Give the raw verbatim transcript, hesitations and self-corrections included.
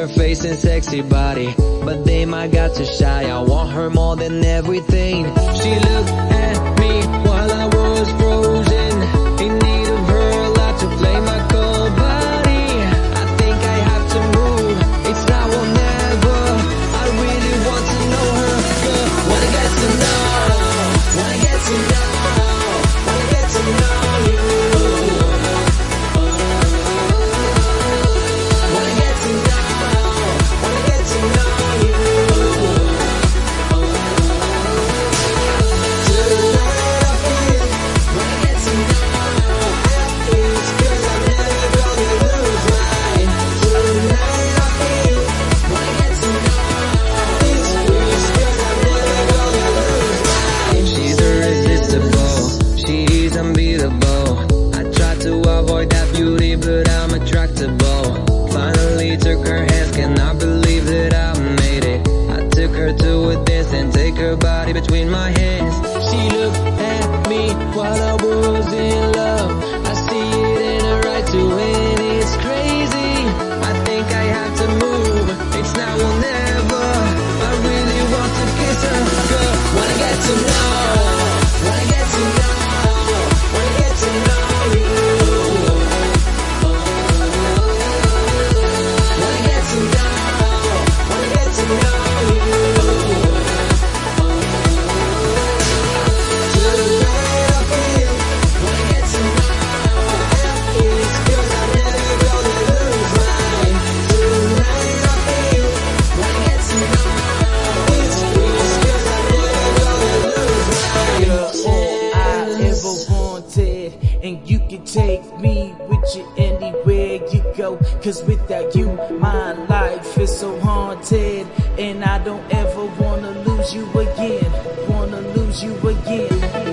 her face and sexy body, but damn, I got too shy. I want her more than everything. She looked at me while I was frozen, in need of her love to play my cold body. I think I have to move, it's now or never. I really want to know her, girl. Wanna get to know, wanna get to know, wanna get to know you. But I'm attractable. Finally took her hands, cannot believe that I made it. I took her to a dance and take her body between my hands. She looked at me while I was in love. I see it in her eyes too, and it's crazy. I think I have to move, it's now or never. I really want to kiss her, girl. Wanna get to know, wanna get to know, wanna get to know you. And you can take me with you anywhere you go, cause without you my life is so haunted. And I don't ever wanna lose you again, wanna lose you again.